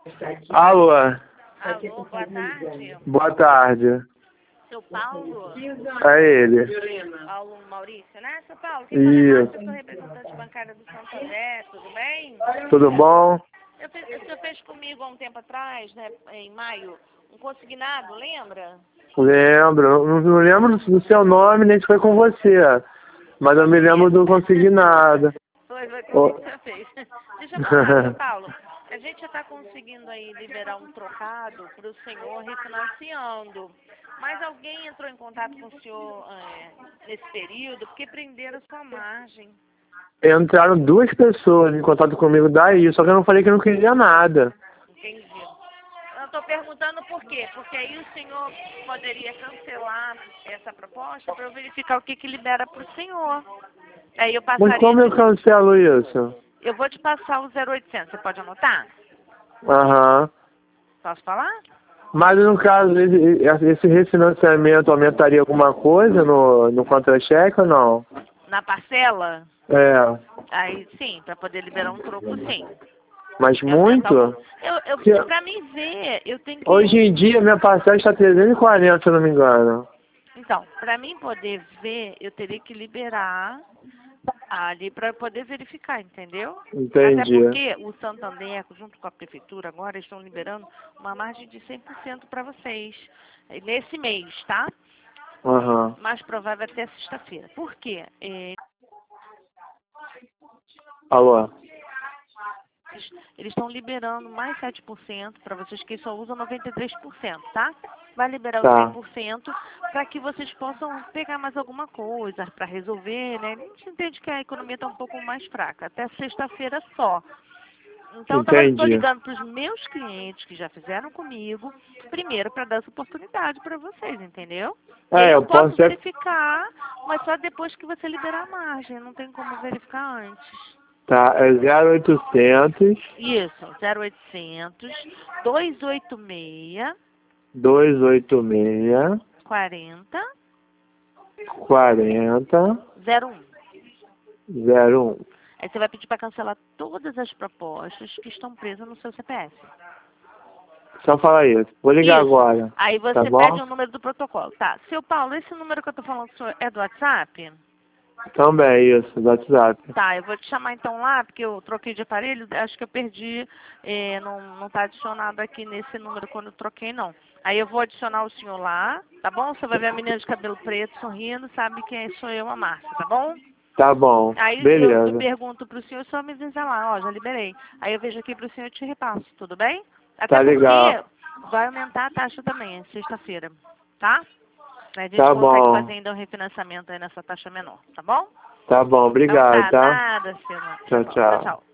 Alô, Alô, boa tarde. boa tarde. Seu Paulo? É ele. Paulo Maurício, né? Seu Paulo, quem fala é Isso. Márcia, eu sou representante bancária do Santander, tudo bem? Tudo bom? O senhor fez comigo há um tempo atrás, né, em maio, um consignado, lembra? Lembro. Não lembro do seu nome nem se foi com você. Mas eu me lembro do consignado. Foi comigo que você fez. Deixa eu falar, seu Paulo. A gente já está conseguindo aí liberar um trocado para o senhor refinanciando. Mas alguém entrou em contato com o senhor nesse período porque prenderam sua margem. Entraram duas pessoas em contato comigo daí, só que eu não falei que eu não queria nada. Entendi. Eu estou perguntando por quê? Porque aí o senhor poderia cancelar essa proposta para eu verificar o que libera para o senhor. Aí eu Mas passaria... como eu cancelo isso? Eu vou te passar o 0800. Você pode anotar? Aham. Posso falar? Mas no caso, esse refinanciamento aumentaria alguma coisa no contra-cheque ou não? Na parcela? É. Aí sim, para poder liberar um troco, sim. Mas E aumentar muito? pra mim ver, eu tenho que... Hoje em dia minha parcela está 340, se eu não me engano. Então, para mim poder ver, eu teria que liberar ali para poder verificar, entendeu? Até Entendi. porque o Santander, junto com a prefeitura, agora estão liberando uma margem de 100% para vocês. Nesse mês, tá? Aham. Mais provável até sexta-feira. Por quê? Alô? Eles estão liberando mais 7% para vocês que só usam 93%, tá? Vai liberar os Tá. 100% para que vocês possam pegar mais alguma coisa para resolver, né? A gente entende que a economia está um pouco mais fraca, até sexta-feira só. Então, eu estou Entendi. ligando para os meus clientes que já fizeram comigo, primeiro para dar essa oportunidade para vocês, entendeu? E aí eu Eu posso posso... verificar, mas só depois que você liberar a margem, não tem como verificar antes. Tá, é 0800 Isso, 0800 286 286 40 40 01. 01. Aí você vai pedir para cancelar todas as propostas que estão presas no seu CPF. Só fala isso. Vou ligar Isso. agora. Aí você Tá pede bom? o número do protocolo. Tá. Seu Paulo, esse número que eu tô falando com o senhor é do WhatsApp? Também, isso, do WhatsApp. Tá, eu vou te chamar então lá, porque eu troquei de aparelho, acho que eu perdi, não tá adicionado aqui nesse número quando eu troquei, não. Aí eu vou adicionar o senhor lá, tá bom? Você vai ver a menina de cabelo preto sorrindo, sabe quem sou eu, a Márcia, tá bom? Tá bom. Aí eu Beleza. pergunto pro senhor, só me avisa lá, ó, já liberei. Aí eu vejo aqui pro senhor e te repasso, tudo bem? Até Tá legal. porque vai aumentar a taxa também, é sexta-feira, tá? A gente Tá consegue bom. fazer ainda um refinanciamento aí nessa taxa menor, tá bom? Tá bom, Então obrigado, tá, tá? nada, seu. Tchau, Tchau, tchau. tchau.